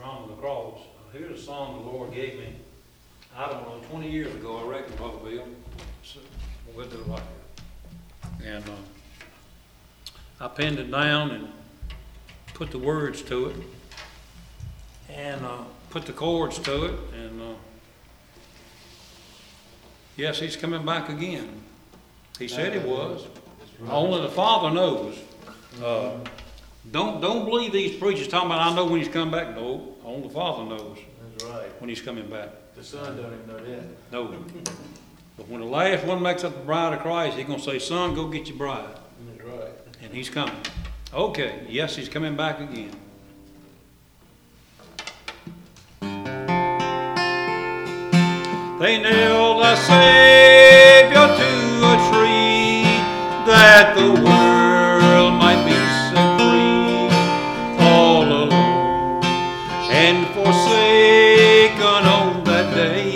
Wrong on the Cross. Here's a song the Lord gave me, I don't know, 20 years ago, I reckon, Brother Bill. So we'll do it right here. And I pinned it down and put the words to it, and put the chords to it, and yes, he's coming back again. He said he was. Only the Father knows. Don't believe these preachers talking about, I know when he's coming back. No, only the Father knows. That's right. When he's coming back. The Son don't even know that. No. But when the last one makes up the bride of Christ, he's going to say, son, go get your bride. That's right. And he's coming. Okay, yes, he's coming back again. They nailed a Savior to a tree, that the world might be set free, all alone and forsaken on that day.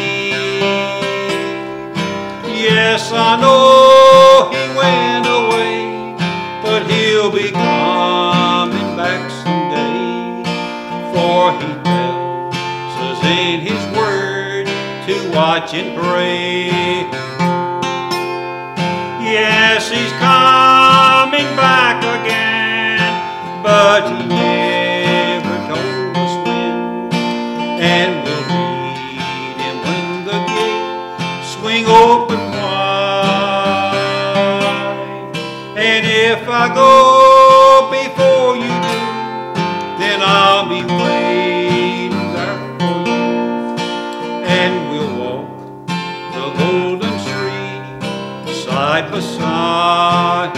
Yes, I know he went away, but he'll be coming back someday, for he tells us in his word to watch and pray. Yes, he's coming back again, but he never told us when, and we'll meet him when the gates swing open wide. And if I go before you do, then I'll be waiting there for you, and we'll walk the golden street side by side.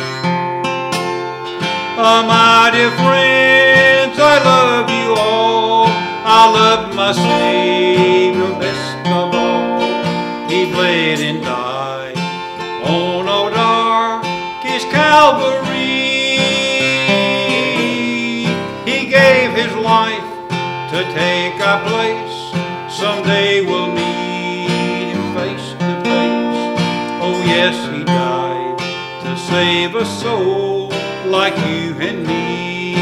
My dear friends, I love you all. I love my Savior best of all. He bled and died on a darkest Calvary. He gave his life to take our place. Someday we'll meet him face to face. Oh yes, he died to save a soul like you and me.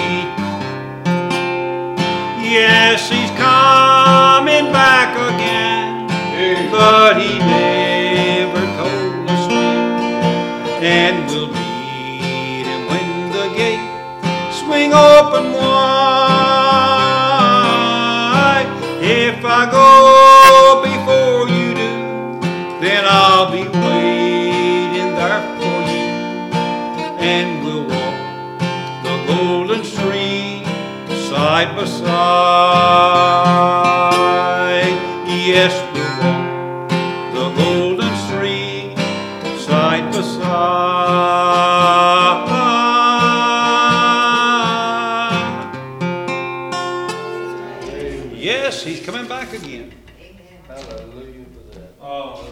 Yes, he's coming back again, but he never told us when, and we'll meet him when the gates swing open wide. If I go before you do, then I'll be waiting there for you, and we'll walk the golden street side by side. Yes, we'll walk the golden street side by side. Yes, he's coming back again. Hallelujah for that. Oh,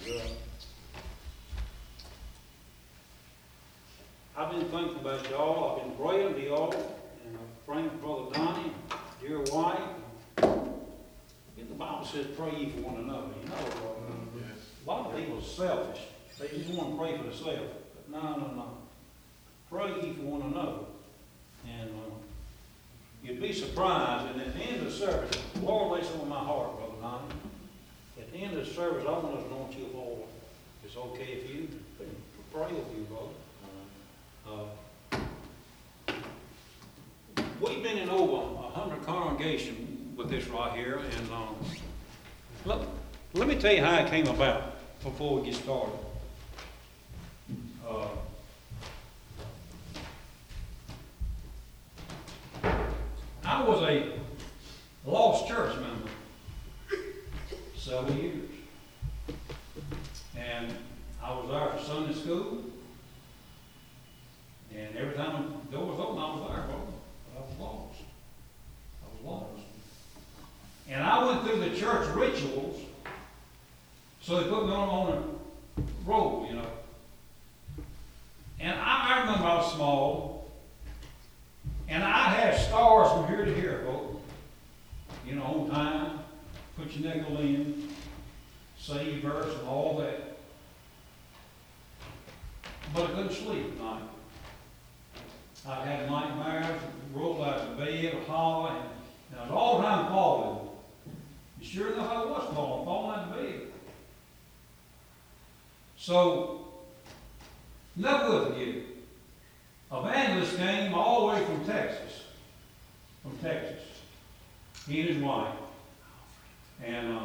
I've been thinking about y'all. I've been praying to y'all, and I'm praying for Brother Donnie, dear wife. The Bible says pray ye for one another. You know, a lot of people are selfish. They just want to pray for themselves. But no. Pray ye for one another. And you'd be surprised. And at the end of the service, the Lord laid something on my heart, Brother Donnie. At the end of the service, I want us to anoint you with oil. It's okay if you pray with you, brother. We've been in over 100 congregations with this right here, and let me tell you how it came about before we get started. I was a lost church member several years, and I was there for Sunday school, and every time the door was open, I was there, brother. But I was lost. And I went through the church rituals, so they put me on a roll, you know. And I remember I was small, and I had stars from here to here, folks. You know, on time, put your nickel in, say your verse and all that. But I couldn't sleep at night. I had nightmares, rolled out of bed, holler, And I was all the time falling. And sure enough, I was falling out of bed. So, never will forget it. Evangelist came all the way from Texas. He and his wife. And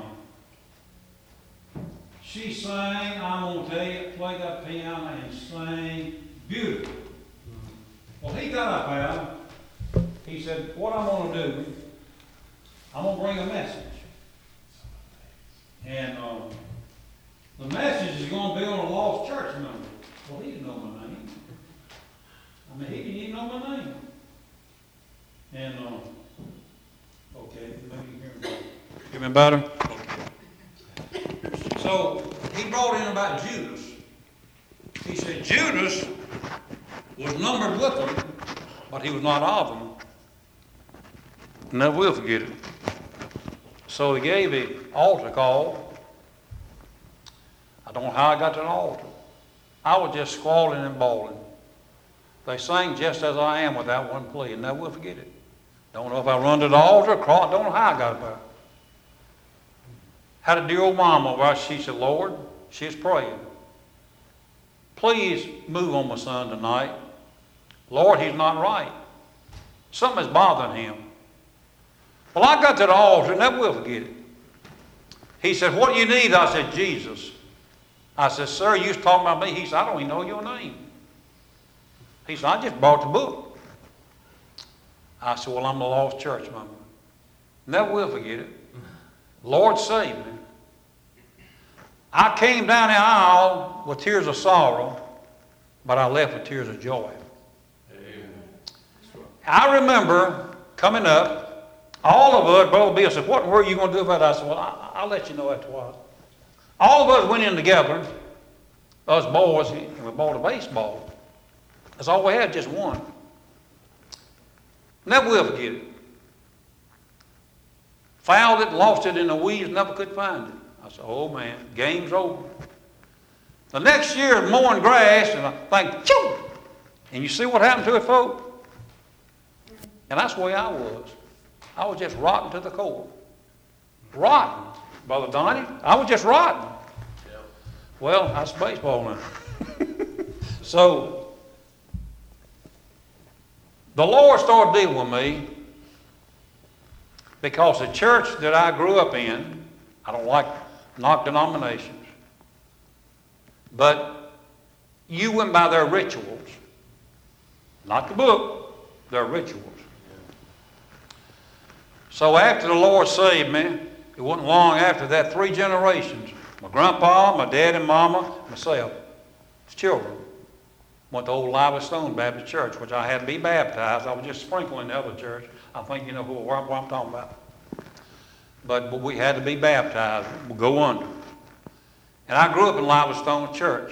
she sang, I'm going to tell you, played that piano and sang beautiful. Well, he got up out. He said, what I'm going to do, I'm going to bring a message. And the message is going to be on a lost church member. Well, he didn't know my name. I mean, he didn't even know my name. And, okay, maybe you hear me. Hear me better? Okay. So, he brought in about Judas. He said Judas was numbered with them, but he was not of them. Never will forget it. So he gave an altar call. I don't know how I got to the altar. I was just squalling and bawling. They sang just as I am without one plea, and never will forget it. Don't know if I run to the altar, don't know how I got up there. Had a dear old mama over there. She said, Lord, she's praying. Please move on my son tonight. Lord, he's not right. Something is bothering him. Well, I got to the altar, and never will forget it. He said, what do you need? I said, Jesus. I said, sir, you was talking about me. He said, I don't even know your name. He said, I just bought the book. I said, well, I'm a lost church member. Never will forget it. Lord save me. I came down the aisle with tears of sorrow, but I left with tears of joy. Amen. I remember coming up, all of us, Brother Bill said, what were you going to do about it? I said, well, I'll let you know after a while. All of us went in together, us boys, and we bought a baseball. That's all we had, just one. Never will forget it. Fouled it, lost it in the weeds, never could find it. I said, oh man, game's over. The next year, mowing grass, and I think, choo! And you see what happened to it, folks? And that's the way I was. I was just rotten to the core. Rotten. Brother Donnie, I was just rotten. Yep. Well, that's baseball now. So, the Lord started dealing with me because the church that I grew up in, I don't like knock denominations, but you went by their rituals. Not the book, their rituals. So after the Lord saved me, it wasn't long after that, 3 generations, my grandpa, my dad and mama, myself, as children, went to old Lively Stone Baptist Church, which I had to be baptized. I was just sprinkling the other church. I think you know what I'm talking about. But we had to be baptized. We'll go under. And I grew up in Lively Stone Church.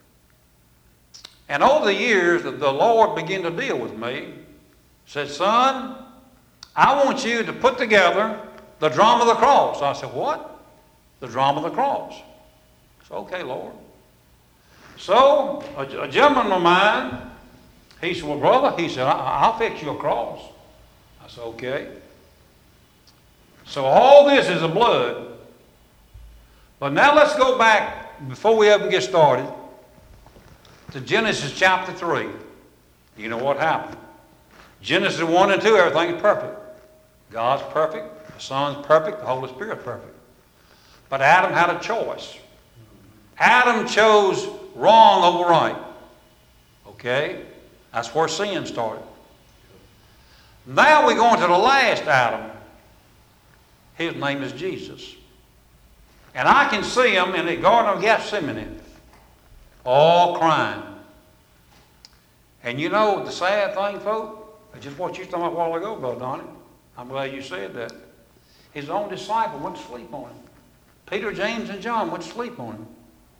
And over the years, the Lord began to deal with me. Said, son, I want you to put together the drama of the cross. I said, what? The drama of the cross. I said, okay, Lord. So, a gentleman of mine, he said, well, brother, he said, I'll fix you a cross. I said, okay. So all this is the blood. But now let's go back, before we even get started, to Genesis chapter 3. You know what happened. Genesis 1 and 2, everything is perfect. God's perfect, the Son's perfect, the Holy Spirit's perfect. But Adam had a choice. Adam chose wrong over right. Okay? That's where sin started. Now we're going to the last Adam. His name is Jesus. And I can see him in the Garden of Gethsemane, all crying. And you know the sad thing, folks? Just what you talking about a while ago, Brother Donnie. I'm glad you said that. His own disciple went to sleep on him. Peter, James, and John went to sleep on him.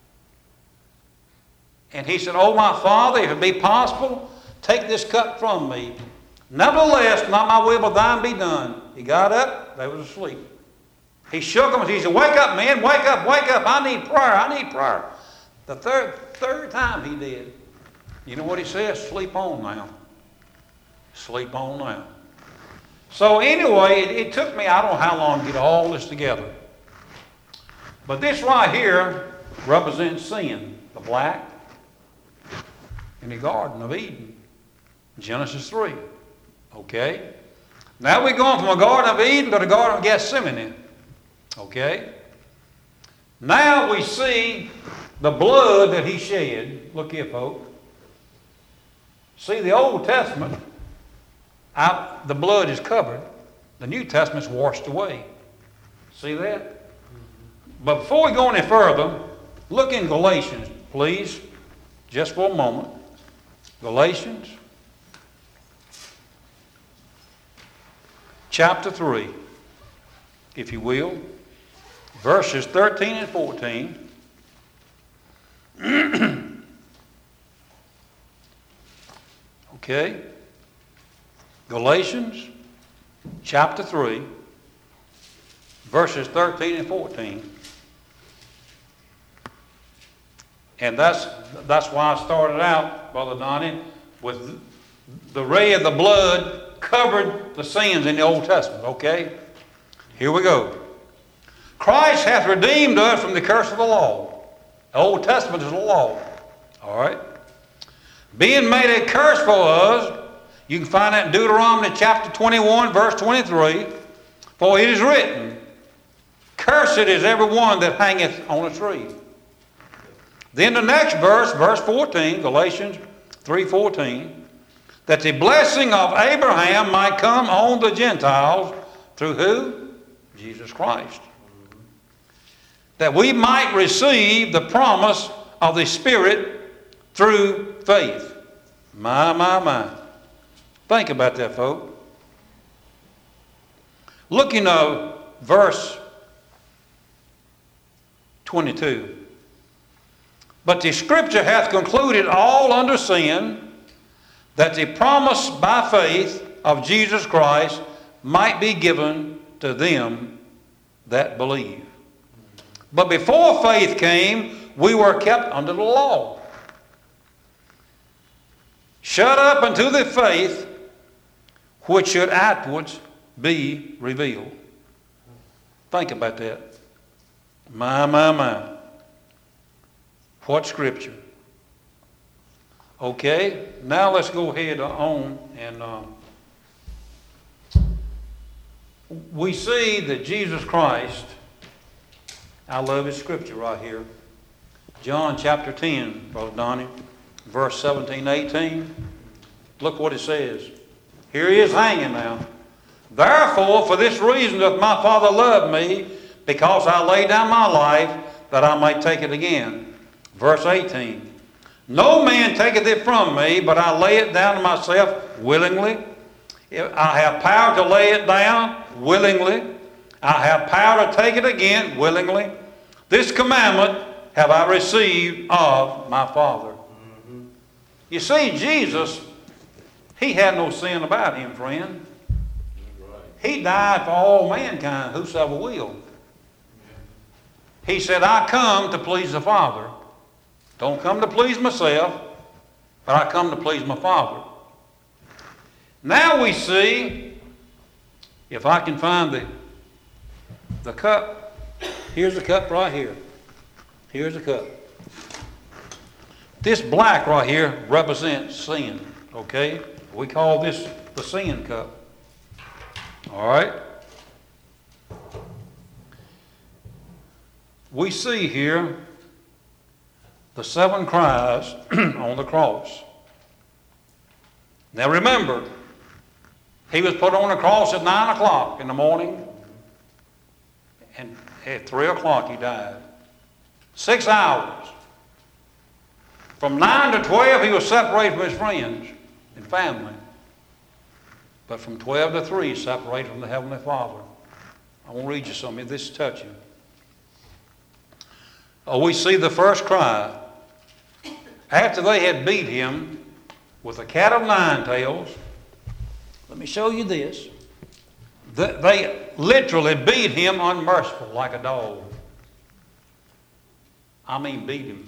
And he said, oh, my Father, if it be possible, take this cup from me. Nevertheless, not my will, but thine be done. He got up. They was asleep. He shook them. He said, wake up, man. Wake up, wake up. I need prayer. I need prayer. The third time he did. You know what he says? Sleep on now. Sleep on now. So anyway, it took me, I don't know how long to get all this together. But this right here represents sin, the black, in the Garden of Eden, Genesis 3. Okay? Now we're going from the Garden of Eden to the Garden of Gethsemane. Okay? Now we see the blood that he shed. Look here, folks. See, the Old Testament, the blood is covered. The New Testament's washed away. See that? But before we go any further, look in Galatians, please, just for a moment. Galatians, chapter 3, if you will, verses 13 and 14. Okay? Galatians, chapter 3, verses 13 and 14. And that's why I started out, Brother Donnie, with the ray of the blood covered the sins in the Old Testament, okay? Here we go. Christ hath redeemed us from the curse of the law. The Old Testament is the law, all right? Being made a curse for us, you can find that in Deuteronomy chapter 21, verse 23. For it is written, cursed is every one that hangeth on a tree. Then the next verse, verse 14, Galatians 3:14, that the blessing of Abraham might come on the Gentiles through who? Jesus Christ. That we might receive the promise of the Spirit through faith. My. Think about that, folks. Looking at verse 22. But the Scripture hath concluded all under sin, that the promise by faith of Jesus Christ might be given to them that believe. But before faith came, we were kept under the law, shut up unto the faith which should afterwards be revealed. Think about that. My. What Scripture? Okay, now let's go ahead on and we see that Jesus Christ, I love his Scripture right here. John chapter 10, Brother Donnie, verse 17, 18. Look what it says. Here he is hanging now. Therefore, for this reason doth my Father love me, because I lay down my life, that I might take it again. Verse 18. No man taketh it from me, but I lay it down to myself willingly. I have power to lay it down willingly. I have power to take it again willingly. This commandment have I received of my Father. Mm-hmm. You see, Jesus, he had no sin about him, friend. Right. He died for all mankind, whosoever will. He said, I come to please the Father. Don't come to please myself, but I come to please my Father. Now we see, if I can find the cup. Here's the cup right here. Here's the cup. This black right here represents sin, okay? We call this the sin cup. All right? We see here the 7 cries on the cross. Now remember, he was put on the cross at 9 o'clock in the morning, and at 3 o'clock he died. 6 hours. From 9 to 12 he was separated from his friends and family. But from 12 to 3 separated from the Heavenly Father. I want to read you something. This is touching. We see the first cry. After they had beat him with a cat of 9 tails, let me show you this. They literally beat him unmerciful like a dog. I mean beat him.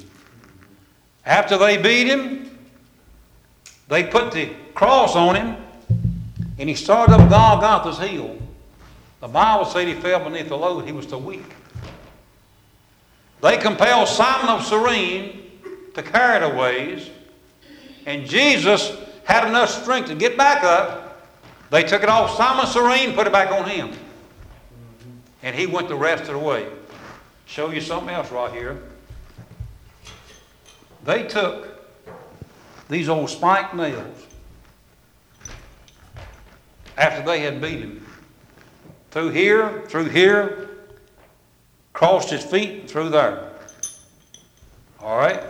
After they beat him, they put the cross on him, And he started up Golgotha's hill. The Bible said he fell beneath the load. He was too weak. They compelled Simon of Cyrene to carry it a ways. And Jesus had enough strength to get back up. They took it off Simon of Cyrene, put it back on him. And he went the rest of the way. Show you something else right here. They took these old spiked nails after they had beat him. Through here, crossed his feet, and through there. All right?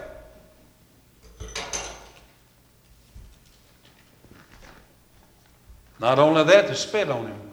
Not only that, they spit on him.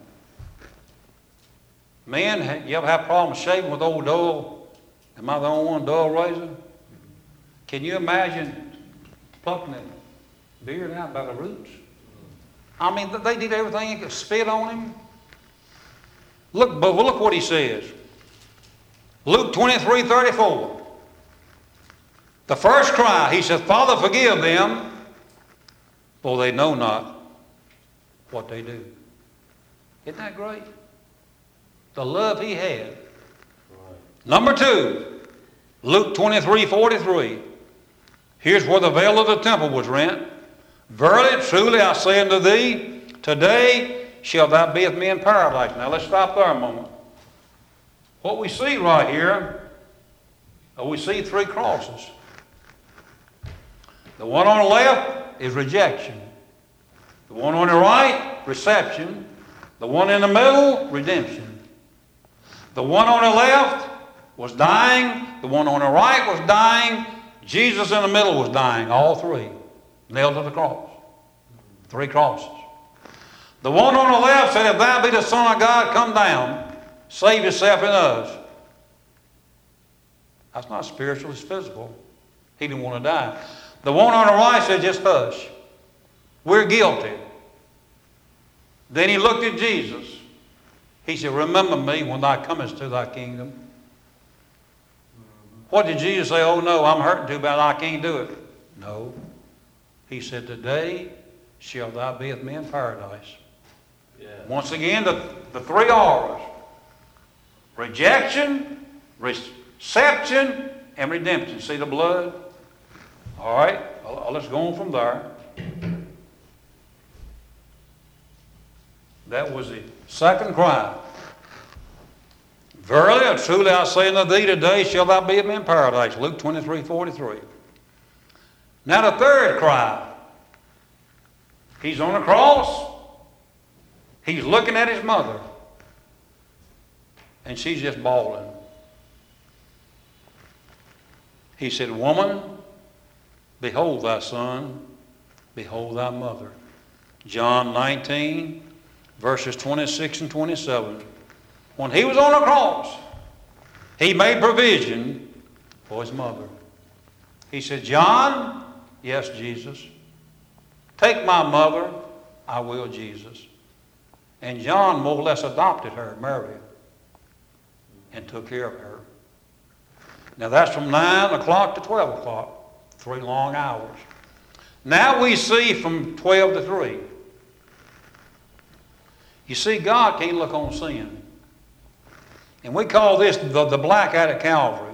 Men, you ever have problems shaving with old dull? Am I the only one, dull razor? Can you imagine plucking that beard out by the roots? I mean, they did everything. They could spit on him. Look what he says. Luke 23:34. The first cry, he says, Father, forgive them, for they know not what they do. Isn't that great? The love he had. Right. Number 2, Luke 23:43. Here's where the veil of the temple was rent. Verily, truly, I say unto thee, today shalt thou be with me in paradise. Now let's stop there a moment. What we see right here, we see 3 crosses. The one on the left is rejection. The one on the right, reception. The one in the middle, redemption. The one on the left was dying. The one on the right was dying. Jesus in the middle was dying. All 3 nailed to the cross. 3 crosses. The one on the left said, if thou be the Son of God, come down. Save yourself and us. That's not spiritual, it's physical. He didn't want to die. The one on the right said, just hush. We're guilty. Then he looked at Jesus. He said, remember me when thou comest to thy kingdom. What did Jesus say? Oh no, I'm hurting too bad, I can't do it. No. He said, today shalt thou be with me in paradise. Yeah. Once again, the 3 R's. Rejection, reception, and redemption. See the blood? All right, let's go on from there. That was the second cry. Verily, truly I say unto thee, today shalt thou be with me in paradise. Luke 23:43. Now the third cry. He's on the cross. He's looking at his mother. And she's just bawling. He said, woman, behold thy son, behold thy mother. John 19, verses 26 and 27. When he was on the cross, he made provision for his mother. He said, John, yes, Jesus. Take my mother, I will, Jesus. And John more or less adopted her, Mary, and took care of her. Now that's from 9 o'clock to 12 o'clock, 3 long hours. Now we see from 12 to 3. You see, God can't look on sin. And we call this the black eye at Calvary.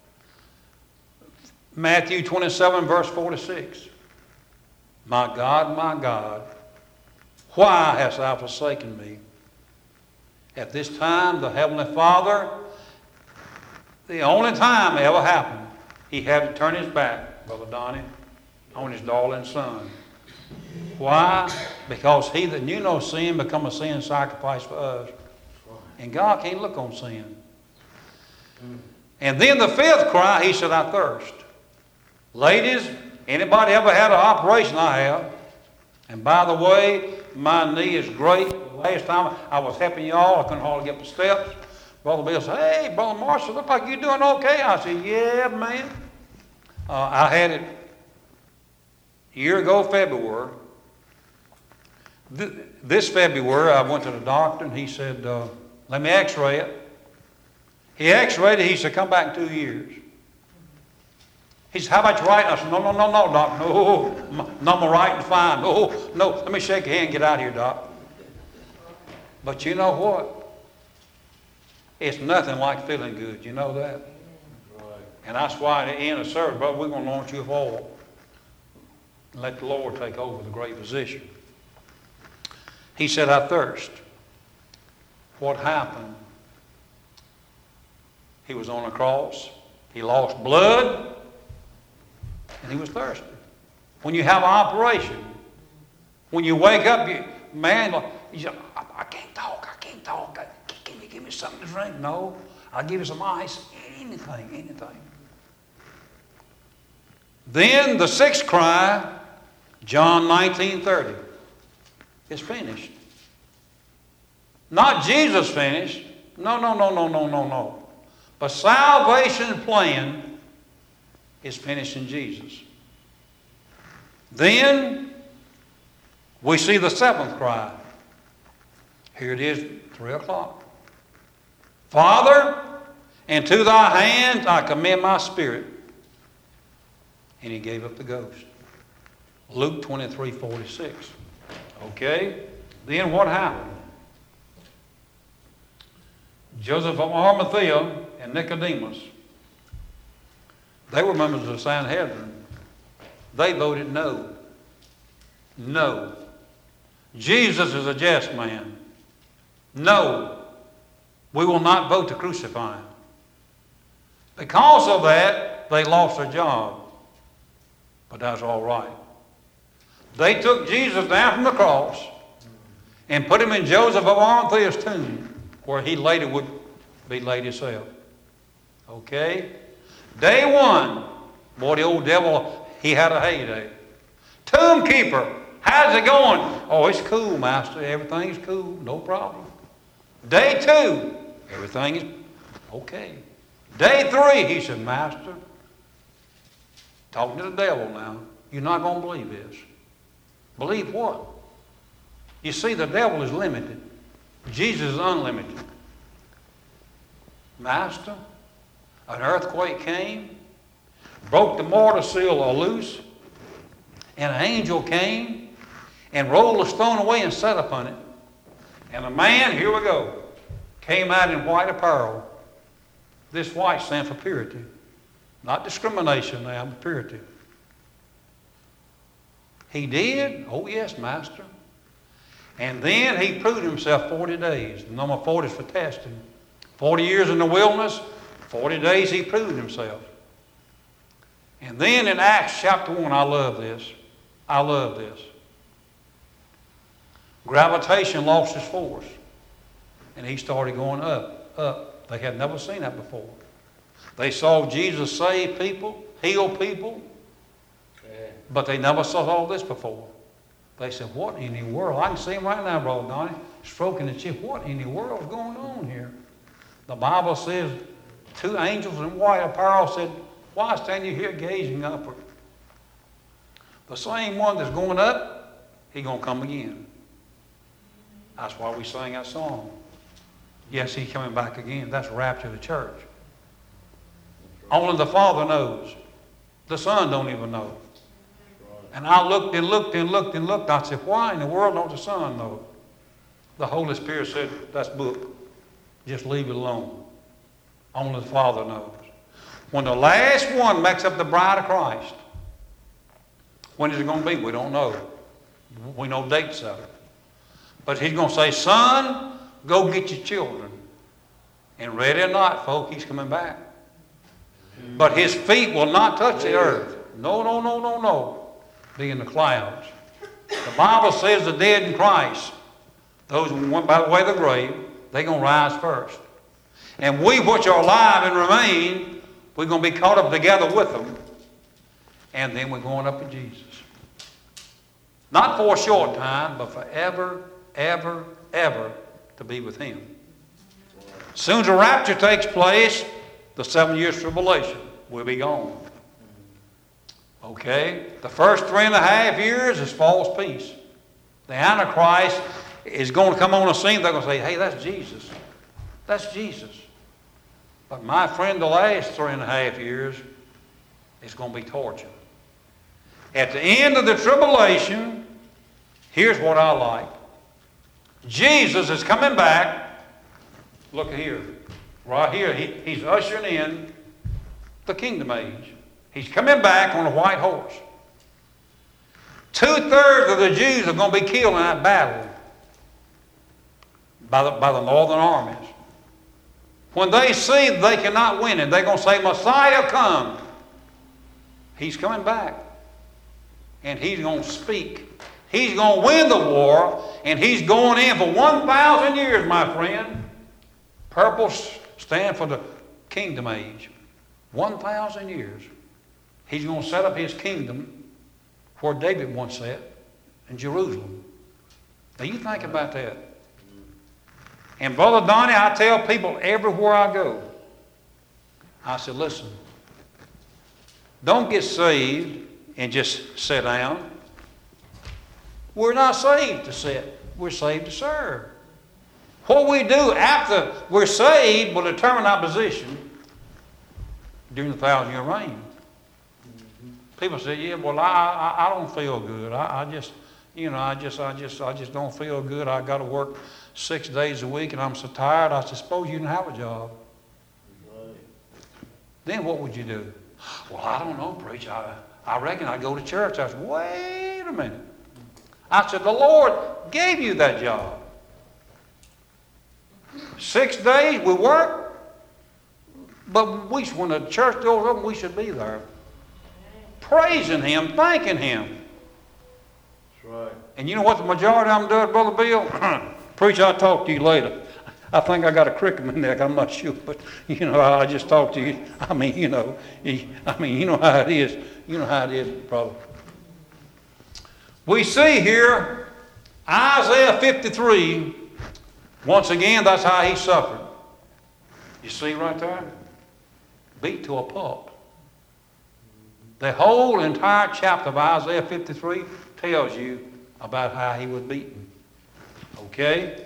Matthew 27, verse 46. My God, why hast thou forsaken me? At this time, the Heavenly Father, the only time it ever happened, he had to turn his back, Brother Donnie, on his darling son. Why? Because he that knew no sin become a sin sacrifice for us. And God can't look on sin. And then the 5th cry, he said, I thirst. Ladies, anybody ever had an operation? I have. And by the way, my knee is great. Last time I was helping y'all, I couldn't hardly get up the steps. Brother Bill said, hey, Brother Marshall, look like you're doing okay. I said, yeah, man. I had it a year ago, February. This February, I went to the doctor, and he said, let me x-ray it. He x-rayed it. He said, come back in 2 years. He said, how about your right? I said, no, doctor. No, my right is fine. No, let me shake your hand and get out of here, doc. But you know what? It's nothing like feeling good. You know that? Right. And that's why at the end of the service, brother, we're going to launch you with oil. And let the Lord take over the great position. He said, I thirst. What happened? He was on a cross. He lost blood. And he was thirsty. When you have an operation, when you wake up, you say, I can't talk. Can you give me something to drink? No. I'll give you some ice. Anything. Then the sixth cry, John 19:30. It's finished. Not Jesus finished. No. But salvation plan is finished in Jesus. Then we see the seventh cry. Here it is, 3 o'clock. Father, into thy hands I commend my spirit. And he gave up the ghost. Luke 23:46. Okay? Then what happened? Joseph of Arimathea and Nicodemus, they were members of the Sanhedrin. They voted no. No. Jesus is a just man. No. We will not vote to crucify him. Because of that, they lost their job. But that's all right. They took Jesus down from the cross and put him in Joseph of Arimathea's tomb, where he later would be laid himself. Okay? Day one, boy, the old devil, he had a heyday. Tomb keeper, how's it going? Oh, it's cool, master. Everything's cool. No problem. Day two, everything is okay. Day three, he said, master, talking to the devil now, you're not going to believe this. Believe what? You see, the devil is limited. Jesus is unlimited. Master, an earthquake came, broke the mortar seal loose, and an angel came and rolled the stone away and sat upon it. And a man, here we go, came out in white apparel. This white stands for purity. Not discrimination now, but purity. He did? Oh yes, master. And then he proved himself 40 days. The number 40 is for testing. 40 years in the wilderness, 40 days he proved himself. And then in Acts chapter 1, I love this. Gravitation lost its force. And he started going up. They had never seen that before. They saw Jesus save people, heal people, but they never saw all this before. They said, what in the world? I can see him right now, Brother Donnie, stroking the chin. What in the world is going on here? The Bible says 2 angels in white apparel said, why stand you here gazing upward? The same one that's going up, he's going to come again. That's why we sang that song. Yes, he's coming back again. That's rapture of the church. Only the Father knows. The Son don't even know. And I looked. I said, why in the world don't the Son know? The Holy Spirit said, that's book. Just leave it alone. Only the Father knows. When the last one makes up the bride of Christ, when is it going to be? We don't know. We know dates of it. But he's going to say, son, go get your children. And ready or not, folk, he's coming back. But his feet will not touch the earth. No. Be in the clouds. The Bible says the dead in Christ, those who went by the way of the grave, they're going to rise first. And we which are alive and remain, we're going to be caught up together with them. And then we're going up with Jesus. Not for a short time, but forever, ever, ever to be with him. As soon as the rapture takes place, the 7 years tribulation will be gone. Okay? The first 3.5 years is false peace. The Antichrist is going to come on the scene. They're going to say, hey, that's Jesus. That's Jesus. But my friend, the last 3.5 years is going to be torture. At the end of the tribulation, here's what I like. Jesus is coming back. Look here. Right here. He's ushering in the kingdom age. He's coming back on a white horse. 2/3 of the Jews are going to be killed in that battle by the northern armies. When they see they cannot win it, they're going to say, Messiah come. He's coming back. And he's going to speak. He's going to win the war. And he's going in for 1,000 years, my friend. Purple stand for the kingdom age. 1,000 years. He's going to set up his kingdom where David once sat, in Jerusalem. Now you think about that. And Brother Donnie, I tell people everywhere I go, I said, listen, don't get saved and just sit down. We're not saved to sit. We're saved to serve. What we do after we're saved will determine our position during the 1,000-year reign. People say, yeah, well, I don't feel good. I just don't feel good. I got to work 6 days a week and I'm so tired. I said, suppose you didn't have a job. Right. Then what would you do? Well, I don't know, preacher. I reckon I'd go to church. I said, wait a minute. I said, the Lord gave you that job. 6 days we work, but when the church doors open, we should be there. Praising Him, thanking Him. That's right. And you know what the majority of them do, Brother Bill? Preacher, I'll talk to you later. I think I got a crick in my neck. I'm not sure, but I just talk to you. I mean, you know how it is. You know how it is, brother. We see here Isaiah 53. Once again, that's how he suffered. You see right there? Beat to a pulp. The whole entire chapter of Isaiah 53 tells you about how he was beaten. Okay?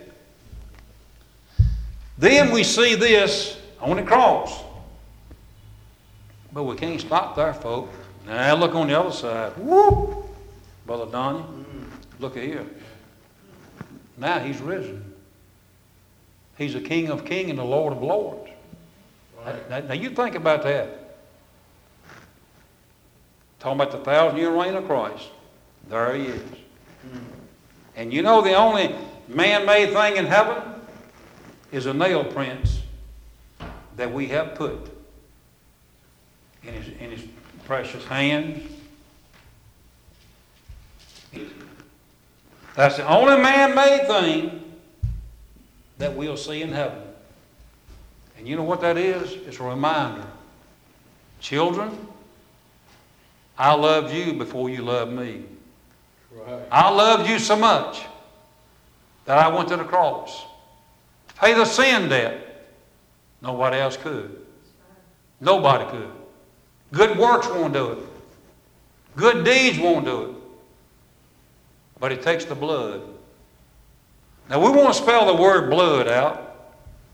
Then we see this on the cross. But we can't stop there, folks. Now look on the other side. Whoop! Brother Donnie, look at here. Now he's risen. He's the King of Kings and the Lord of Lords. Right. Now you think about that. Talking about the 1,000-year reign of Christ. There he is. And you know the only man-made thing in heaven is a nail prints that we have put in his precious hands. That's the only man-made thing that we'll see in heaven. And you know what that is? It's a reminder. Children, I loved you before you loved me. Right. I loved you so much that I went to the cross. Pay the sin debt. Nobody else could. Nobody could. Good works won't do it. Good deeds won't do it. But it takes the blood. Now we want to spell the word blood out.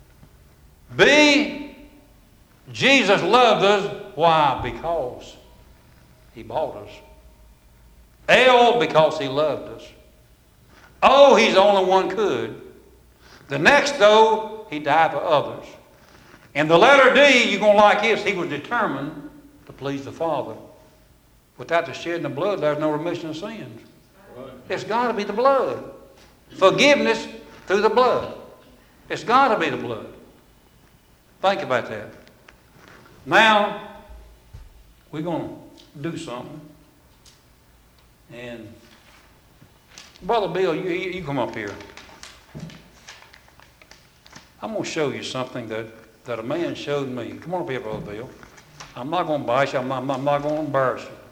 B, Jesus loved us. Why? Because He bought us. L, because He loved us. O, He's the only one could. The next O, He died for others. And the letter D, you're going to like this, He was determined to please the Father. Without the shedding of blood, there's no remission of sins. Right. It's got to be the blood. Forgiveness through the blood. It's got to be the blood. Think about that. Now, we're going to do something. And Brother Bill, you come up here. I'm going to show you something that a man showed me. Come on up here, Brother Bill. I'm not going to bite you. I'm not going to embarrass you.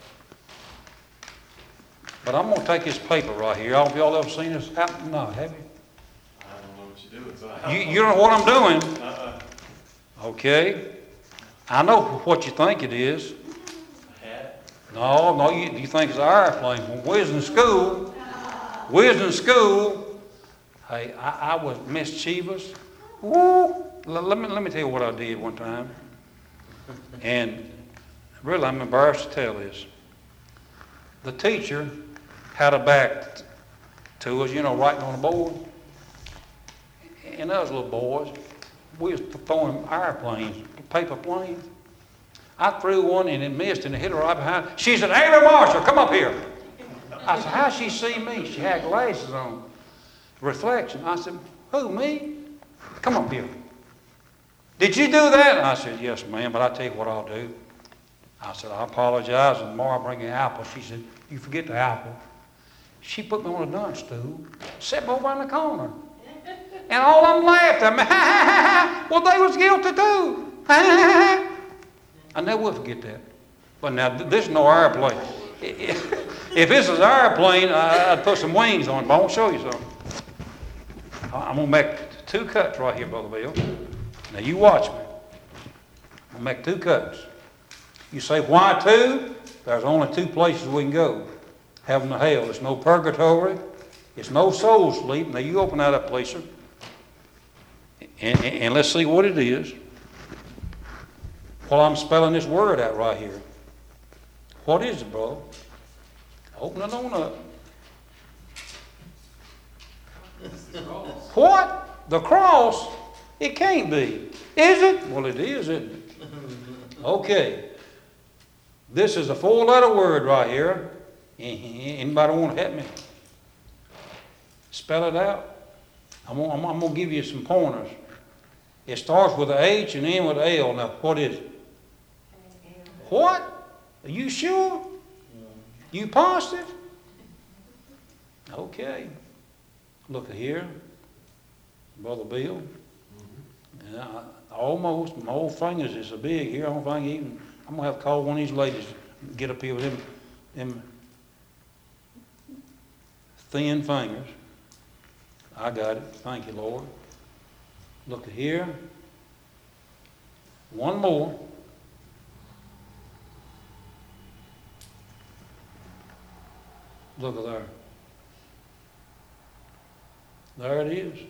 But I'm going to take this paper right here. Have y'all ever seen this happen? No, have you? I don't know what you're doing. So you don't know what I'm doing? Okay. I know what you think it is. A hat? No, you think it's an airplane. When we was in school, hey, I was mischievous. Woo! Let me tell you what I did one time. And really, I'm embarrassed to tell this. The teacher had a back to us, writing on the board. and us little boys, we was throwing airplanes, paper planes. I threw one and it missed and it hit her right behind. She said, Amy Marshall, come up here. I said, how'd she see me? She had glasses on. Reflection. I said, who, me? Come up here. Did you do that? I said, yes, ma'am, but I tell you what I'll do. I said, I apologize, and tomorrow I'll bring you an apple. She said, you forget the apple. She put me on a dunce stool, set me over in the corner. And all of them laughed at me. Well, they was guilty too. I never will forget that. But now, this is no airplane. If this is an airplane, I'd put some wings on it, but I won't show you something. I'm going to make 2 cuts right here, Brother Bill. Now, you watch me. I'm going to make 2 cuts. You say, why 2? There's only 2 places we can go. Heaven or hell. It's no purgatory. It's no soul sleep. Now, you open that up, please, sir. And let's see what it is. While I'm spelling this word out right here. What is it, brother? Open it on up. What? The cross? It can't be. Is it? Well, it is, isn't it? Okay. This is a 4-letter word right here. Anybody want to help me spell it out? I'm going to give you some pointers. It starts with an H and ends with an L. Now, what is it? What? Are you sure? You positive? Okay. Look here, Brother Bill. Yeah, almost. My old fingers is so big here. I don't think even. I'm gonna have to call one of these ladies to get up here with them thin fingers. I got it. Thank you, Lord. Look here. One more. Look at there. There it is.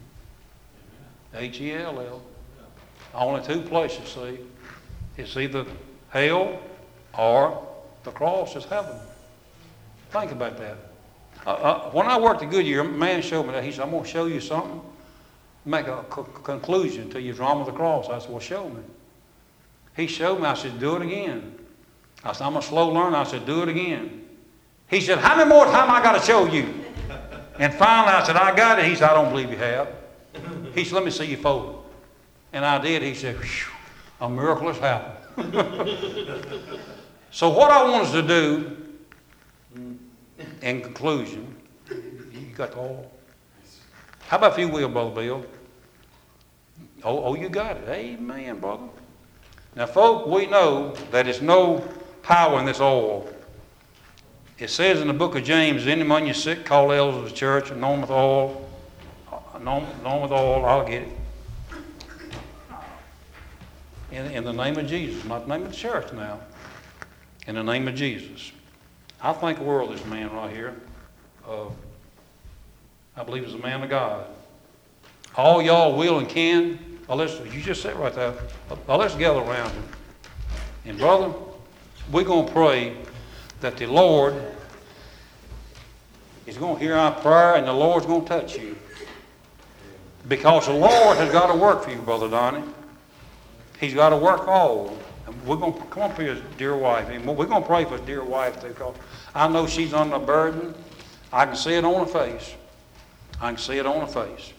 H-E-L-L. Only 2 places, see. It's either hell or the cross is heaven. Think about that. When I worked at Goodyear, a man showed me that. He said, I'm going to show you something. Make a conclusion to your drama of the cross. I said, well, show me. He showed me. I said, do it again. I said, I'm a slow learner. I said, do it again. He said, how many more times I got to show you? And finally I said, I got it. He said, I don't believe you have. He said, let me see you fold it. And I did. He said, a miracle has happened. So what I want us to do, in conclusion, you got the oil? How about if you will, Brother Bill? Oh, you got it. Amen, brother. Now, folk, we know that there's no power in this oil. It says in the book of James, any man you sick, call the elders of the church, anoint with oil. Anoint with oil, I'll get it. In the name of Jesus, not the name of the church now. In the name of Jesus. I think the world of this man right here. I believe he's a man of God. All y'all will and can. You just sit right there. Let's gather around him. And brother, we're going to pray that the Lord is going to hear our prayer and the Lord's going to touch you. Because the Lord has got to work for you, Brother Donnie. He's got to work all. And we're going to come up here, his dear wife. And we're going to pray for his dear wife too, because I know she's under a burden. I can see it on her face. I can see it on her face.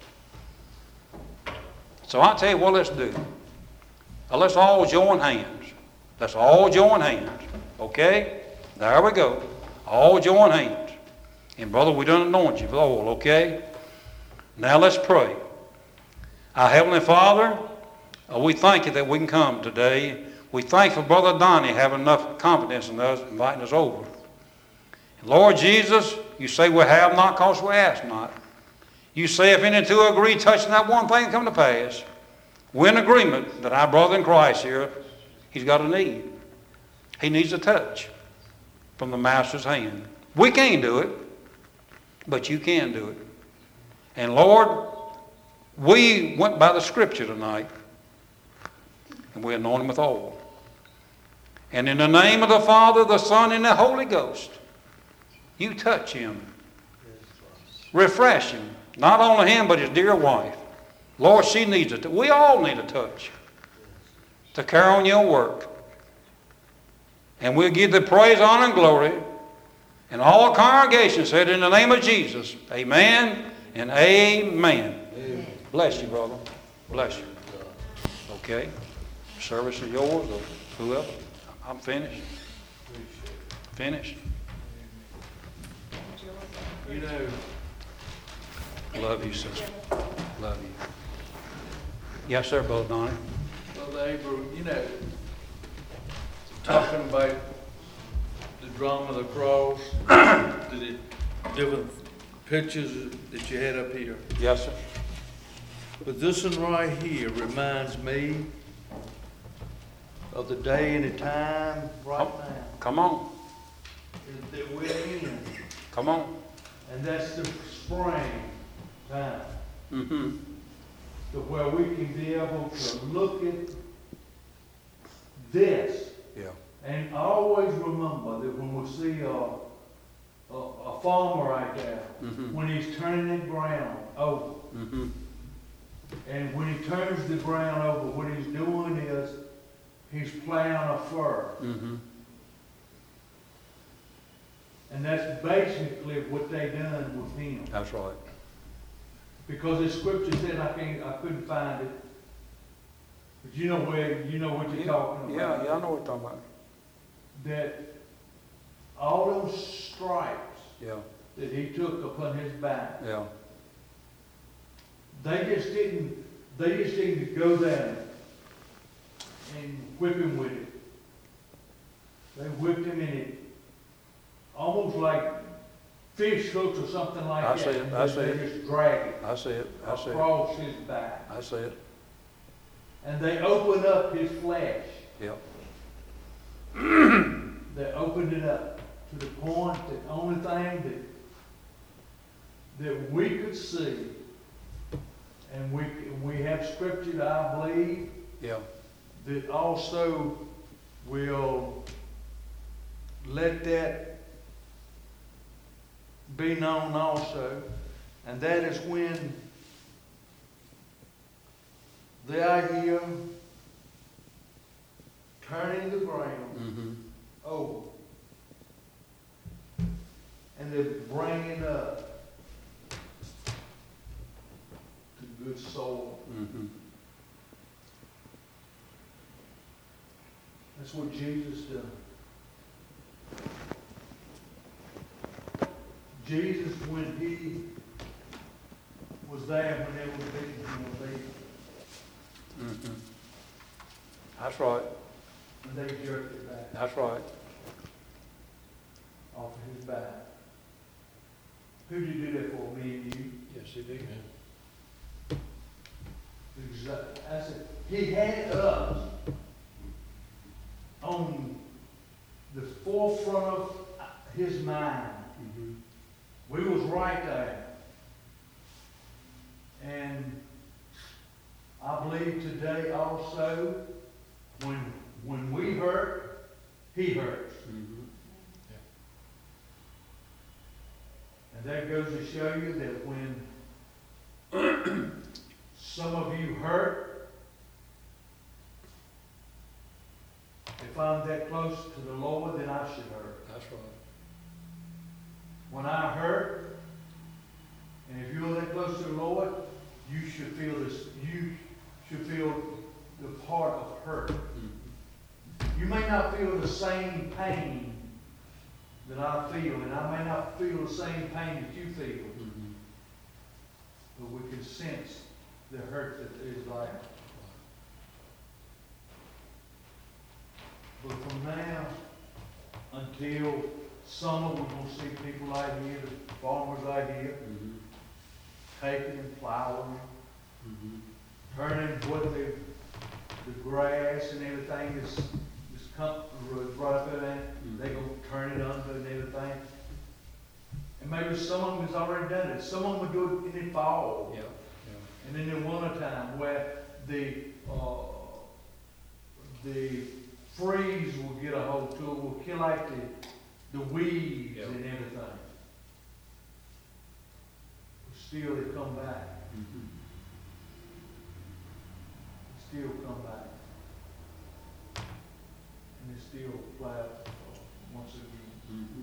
So I tell you what let's do. Let's all join hands. Let's all join hands. Okay? There we go. All join hands. And brother, we done anoint you with oil, okay? Now let's pray. Our Heavenly Father, we thank you that we can come today. We thank for Brother Donnie having enough confidence in us, inviting us over. And Lord Jesus, you say we have not because we ask not. You say if any two agree touching that one thing come to pass, we're in agreement that our brother in Christ here, he's got a need. He needs a touch from the Master's hand. We can't do it, but you can do it. And Lord, we went by the Scripture tonight, and we anointed him with oil. And in the name of the Father, the Son, and the Holy Ghost, you touch him. Refresh him. Not only him, but his dear wife. Lord, she needs it. We all need a touch to carry on your work. And we'll give the praise, honor, and glory. And all congregation said in the name of Jesus, amen and amen. Amen. Bless you, brother. Bless you. Okay. Service is yours or whoever. I'm finished. Finished. You know, Love you, sister. Love you. Yes, sir, Brother Donnie. Brother Abel, you know, talking about the drama of the cross, the different pictures that you had up here. Yes, sir. But this one right here reminds me of the day and the time right now Come on. that we're in. Come on. And that's the spring time. Mm-hmm. To where we can be able to look at this. Yeah. And always remember that when we see a farmer right there, Mm-hmm. when he's turning the ground over, Mm-hmm. and when he turns the ground over, what he's doing is he's plowing a furrow. Mm-hmm. And that's basically what they done with him. That's right. Because the scripture said I couldn't find it. But you know what you're talking about. Yeah, I know what you're talking about. That all those stripes Yeah, that he took upon his back, yeah. they just didn't go there and whip him with it. They whipped him in it, almost like fish hooks or something like I that. see it, I see They it. just drag it I see it. I see it. across his back. I see it. And they opened up his flesh. Yeah. They opened it up to the point that the only thing that we could see, and we have scripture that I believe Yeah. that also will let that be known also, and that is when they are here turning the ground Mm-hmm. over, and they're bringing up to good soil. Mm-hmm. That's what Jesus done. Jesus, when he was there, when they were beating him with beating, Mm-hmm. That's right. and they jerked it back That's right. off of his back. Who did he do that for? Me and you? Yes, he did. Exactly. I said, he had us on the forefront of his mind. Mm-hmm. We was right there. And I believe today also, when we hurt, he hurts. Mm-hmm. And that goes to show you that when some of you hurt, if I'm that close to the Lord, then I should hurt. That's right. When I hurt, and if you're that close to the Lord, you should feel this. You should feel the part of hurt. Mm-hmm. You may not feel the same pain that I feel, and I may not feel the same pain that you feel, Mm-hmm. but we can sense the hurt that is there. But from now until summer, we're going to see people out here, the farmers out here, Mm-hmm. taking and plowing, Mm-hmm. turning what the grass and everything is right up there. They're going to turn it under and everything. And maybe some of them has already done it. Some of them will do it in the fall. Yeah. And in the wintertime where the freeze will get a hold to it, will kill out the weeds Yeah. and everything. But still they come back. Mm-hmm. still come back. And it's still flat once again. Mhm.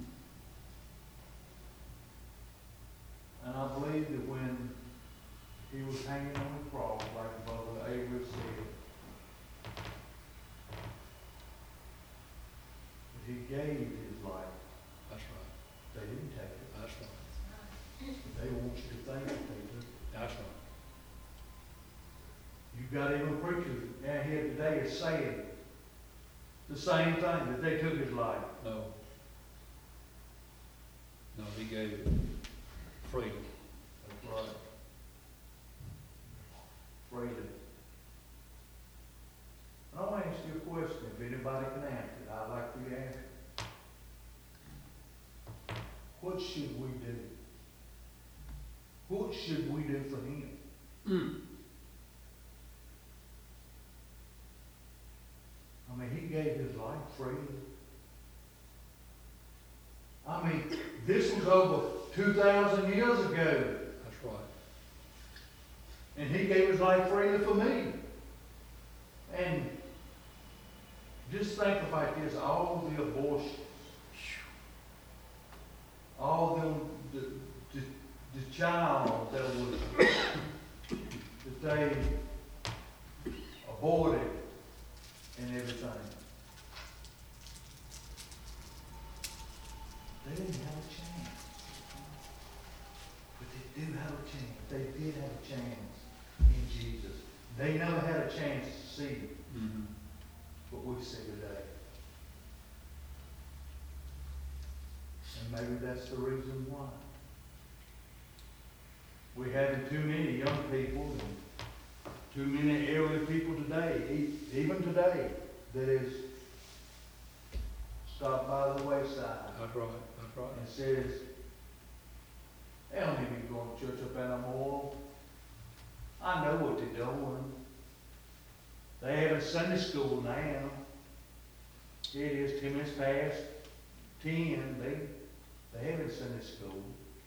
And I believe that when he was hanging on the cross, like Brother Avery said, that he gave his life. That's right. They didn't take it. That's right. They want you to think that they took it. That's right. You've got even preachers out here today is saying the same thing, that they took his life. No. No, he gave it freely. That's right. Freely. And I want to ask you a question, if anybody can answer it, I'd like for you to answer it. What should we do? What should we do for him? I mean, he gave his life freely. I mean, this was over 2,000 years ago. That's right. And he gave his life freely for me. And just think about this, all the abortion, all the child that was, that they aborted and everything. They didn't have a chance. But they do have a chance. They did have a chance in Jesus. They never had a chance to see Mm-hmm. what we see today. And maybe that's the reason why. We're having too many young people and too many elderly people today, even today, that is stopped by the wayside. That's right. That's right. And says, they don't need to go to church up anymore. I know what they're doing. They have a Sunday school now. It is 10 minutes past 10. They have a Sunday school.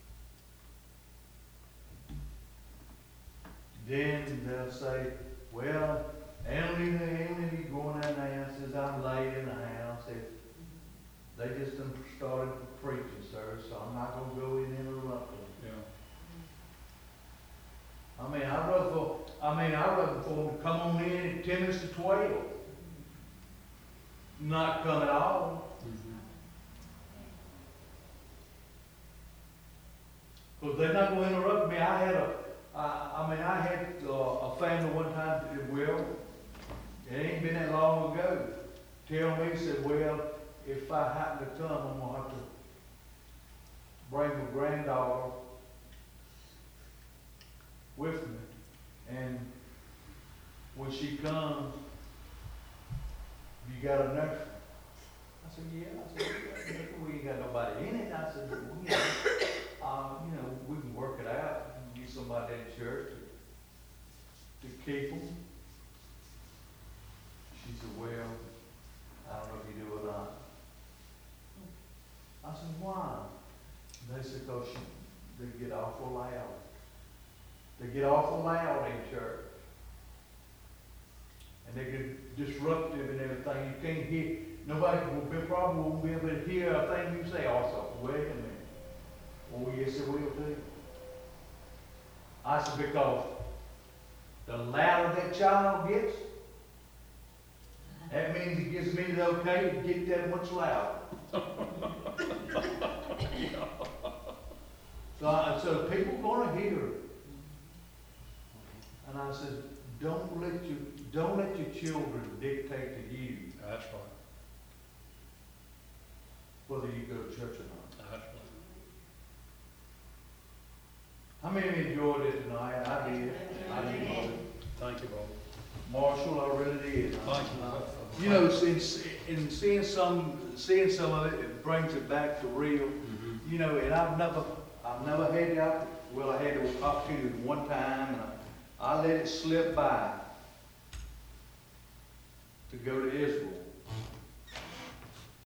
Then they'll say, well, Emily going in there and says, I'm late in the house. They just done started preaching, sir, so I'm not going to go in and interrupt them. Yeah. I mean, I'd rather for them to come on in at 10 minutes to 12. Not come at all. Mm-hmm. Because they're not going to interrupt me. I had a family one time that will, it ain't been that long ago, tell me, said, well, if I happen to come, I'm going to have to bring my granddaughter with me. And when she comes, you got a nurse? I said, yeah. I said, we ain't got nobody in it. I said, well, we can work it out. Get somebody in church to keep them. She said, well, I don't know if you do or not. I said, why? They said, because they get awful loud. They get awful loud in church. And they get disruptive and everything. You can't hear, nobody probably won't be able to hear a thing you say also. Wait a minute. Oh, yes, it will too. I said, because the louder that child gets, that means it gives me the okay to get that much louder. So people going to hear it. And I said, don't let your children dictate to you That's right. whether you go to church or not. That's right. How many enjoyed it tonight? I did. Thank you, Bob. Marshall, I really did. Thank you. You know, in seeing some of it, it brings it back to real. Mm-hmm. You know, and I've never had that. Well, I had an opportunity one time, and I let it slip by to go to Israel.